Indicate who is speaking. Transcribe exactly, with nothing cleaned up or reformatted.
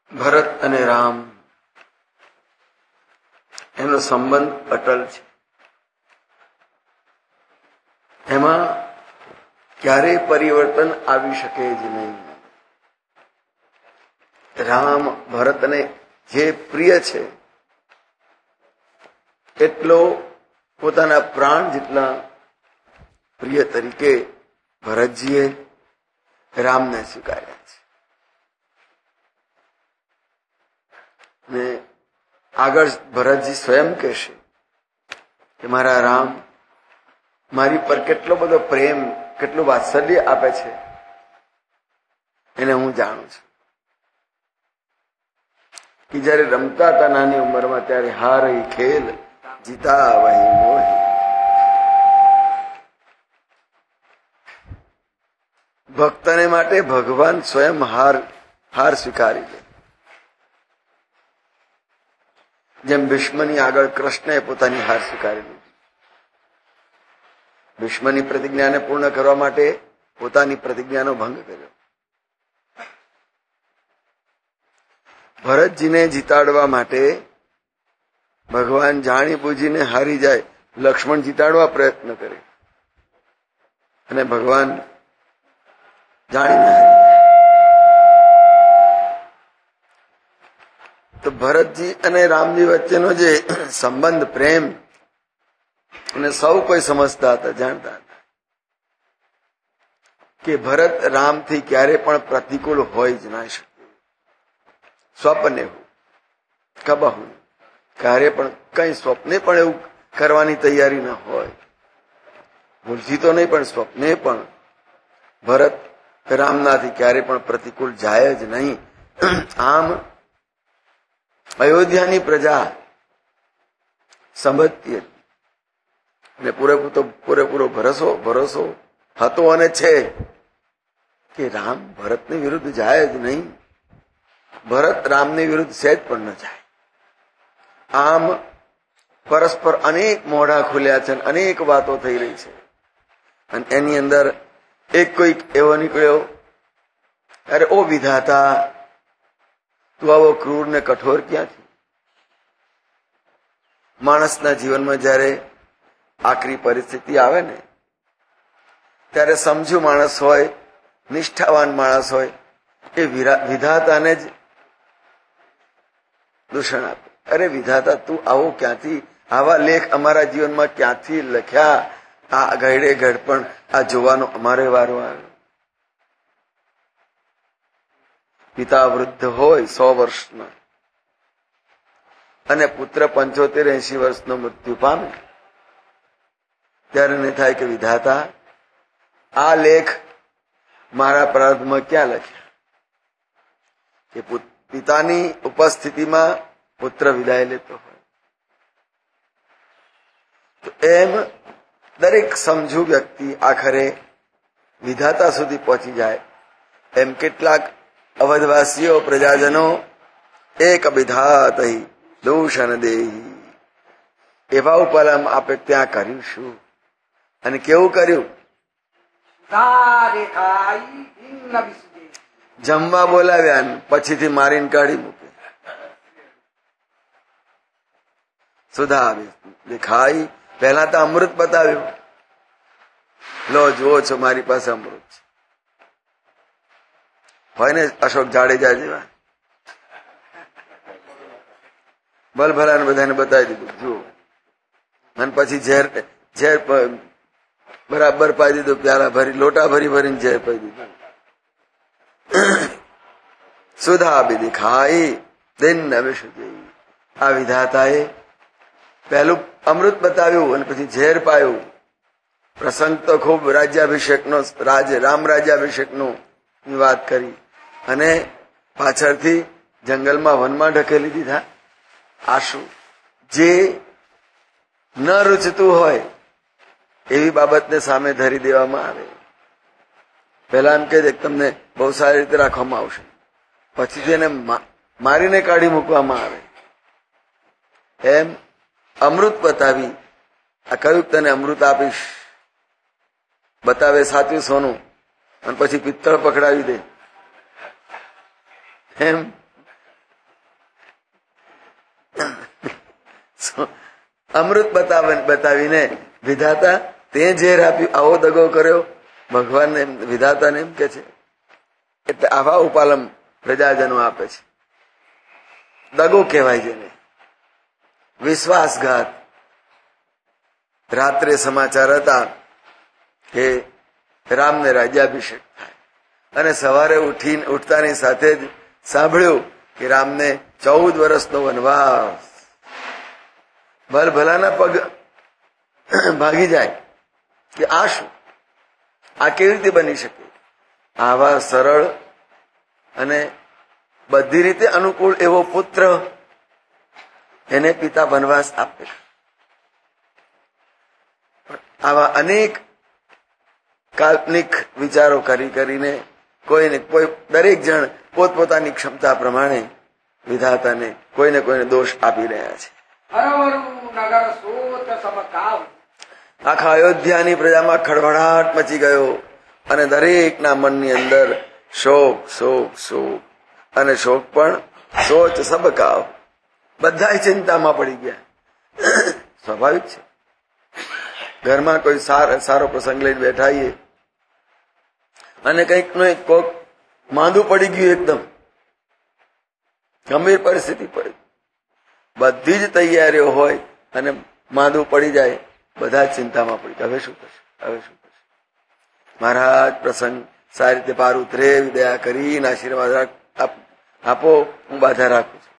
Speaker 1: ભરત અને રામ એનો સંબંધ અટલ છે. એમાં ક્યારેય પરિવર્તન આવી શકે જ નહીં. રામ ભરતને જે પ્રિય છે એટલો પોતાના પ્રાણ જેટલા પ્રિય તરીકે ભરતજીએ રામને સ્વીકાર્યા છે. ને આગળ ભરતજી સ્વયં કહેશે કે મારા રામ મારી પર કેટલો બધો પ્રેમ, કેટલું વાત્સલ્ય આપે છે એને હું જાણું છું. કે જયારે રમતા હતા નાની ઉંમરમાં ત્યારે હારી ખેલ જીતા વહી મોહી. ભક્તને માટે ભગવાન સ્વયં હાર હાર સ્વીકારી લે. જેમ ભીષ્મની આગળ કૃષ્ણએ પોતાની હાર સ્વીકારી લીધી. ભીષ્મની પ્રતિજ્ઞાને પૂર્ણ કરવા માટે પોતાની પ્રતિજ્ઞાનો ભંગ કર્યો. ભરતજીને જીતાડવા માટે ભગવાન જાણી બૂજીને હારી જાય, લક્ષ્મણ જીતાડવા પ્રયત્ન કરે અને ભગવાન જાણીને હારી જાય. તો ભરતજી અને રામજી વચ્ચેનો જે સંબંધ, પ્રેમ, અને સૌ કોઈ સમજતા હતા, જાણતા હતા કે ભરત રામથી ક્યારે પણ પ્રતિકૂળ હોય જ ના શકે. સ્વપ્ને હું કબહુ ક્યારે પણ કઈ સ્વપ્ને પણ એવું કરવાની તૈયારી ન હોય. ભૂલથી તો નહીં પણ સ્વપ્ને પણ ભરત રામનાથી ક્યારે પણ પ્રતિકૂળ જાય જ નહીં. આમ અયોધ્યાની પ્રજા સમજતી હતી અને પૂરેપૂરો પૂરેપૂરો ભરોસો ભરોસો હતો અને છે કે રામ ભરતની વિરુદ્ધ જાય જ નહીં. ભરત રામની વિરુદ્ધ સહેજ પણ ન જાય. આમ પરસ્પર અનેક મોઢા ખુલ્યા છે, અનેક વાતો થઈ રહી છે અને એની અંદર એક કોઈક એવો નીકળ્યો, અરે ઓ વિધાતા, તું આવો ક્રૂર ને કઠોર ક્યાંથી? માણસના જીવનમાં જયારે આકરી પરિસ્થિતિ આવે ને ત્યારે સમજુ માણસ હોય, નિષ્ઠાવાન માણસ હોય, એ વિધાતાને જ દૂષણ આપે. અરે વિધાતા, તું આવો ક્યાંથી? આવા લેખ અમારા જીવનમાં ક્યાંથી લખ્યા? આ ગયડે ગઢપણ આ જોવાનો અમારે વારો આવ્યો. પિતા વૃદ્ધ હોય સો વર્ષના અને પુત્ર પંચોતેર એસી વર્ષનો મૃત્યુ પામે ત્યારે ને થાય કે વિધાતા, આ લેખ મારા પ્રારબ્ધમાં ક્યાં લખ્યા કે પિતાની ઉપસ્થિતિમાં પુત્ર વિદાય લેતો હોય. તો એમ દરેક સમજુ વ્યક્તિ આખરે વિધાતા સુધી પહોંચી જાય. એમ કેટલાક અવધવાસીઓ, પ્રજાજનો એક વિધાતહી દૂષણ દેહી એવા ઉપલમ આપે ત્યાં કર્યું શું અને કેવું કર્યું? જમવા બોલાવ્યા પછીથી મારીને કાઢી મૂકે. સુધા આવી દેખાઈ. પહેલા તો અમૃત બતાવ્યું, લો જુઓ છો મારી પાસે અમૃત છે. હોય ને અશોક જાડેજા જેવા, ભલભલાને બધાને બતાવી દીધું, જુઓ. અને પછી ઝેર ઝેર બરાબર પાઈ દીધું, પ્યાલા ભરી લોટા ભરી ભરીને ઝેર પાઈ દીધું. સુધા બી દેખાઈ દિન વિશુદ્ધિ. આ વિધાતાએ પહેલું અમૃત બતાવ્યું અને પછી ઝેર પાયું. પ્રસંગ તો ખૂબ રાજ્યાભિષેકનો, રાજ રામ રાજ્યાભિષેકનો વાત કરી અને પાછળથી જંગલમાં વનમાં ઢકેલી દીધા. આ શું? જે ન રૂચતું હોય એવી બાબતને સામે ધરી દેવામાં આવે. પહેલા એમ કે તમને બહુ સારી રીતે રાખવામાં આવશે, પછી તેને મારીને કાઢી મૂકવામાં આવે. એમ અમૃત બતાવી, આ કયું તને અમૃત આપીશ, બતાવે સાચું સોનું અને પછી પિત્તળ પકડાવી દે. એમ અમૃત બતાવ બતાવીને વિધાતા તે ઝેર આપ્યું, આવો દગો કર્યો ભગવાનને, વિધાતાને એમ કે છે. એટલે આવા ઉપાલમ પ્રજાજનો આપે છે. દગો કહેવાય જેને, વિશ્વાસઘાત. રાત્રે સમાચાર હતા કે રામને રાજ્યાભિષેક થાય, અને સવારે ઉઠી ઉઠતાની સાથે જ સાંભળ્યું કે રામને ચૌદ વર્ષનો વનવાસ. ભલ ભલાના પગ ભાગી જાય કે આ શું, આ કેવી રીતે બની શકે? આવા સરળ અને બધી રીતે અનુકૂળ એવો પુત્ર એને પિતા વનવાસ આપે. આવા અનેક કાલ્પનિક વિચારો કરી કરીને કોઈને કોઈ દરેક જણ પોતપોતાની ક્ષમતા પ્રમાણે વિધાતાને કોઈને કોઈને દોષ આપી રહ્યા છે. આખા અયોધ્યાની પ્રજામાં ખળભળાટ મચી ગયો અને દરેકના મનની અંદર શોક શોક શોક અને શોક પણ સોચ સબકાવ. બધા ચિંતામાં પડી ગયા. સ્વાભાવિક છે. ઘરમાં કોઈ સારો પ્રસંગ લઈને બેઠાઈએ અને કંઈક નું એક કોક માંદું પડી ગયું, એકદમ ગંભીર પરિસ્થિતિ પડી, બધી જ તૈયારીઓ હોય અને માંદું પડી જાય, બધા જ ચિંતામાં પડી. હવે શું થશે, હવે શું થશે? મહારાજ પ્રસંગ સારી રીતે પાર ઉતરે, દયા કરીને આશીર્વાદ આપો, હું બાધા રાખું છું.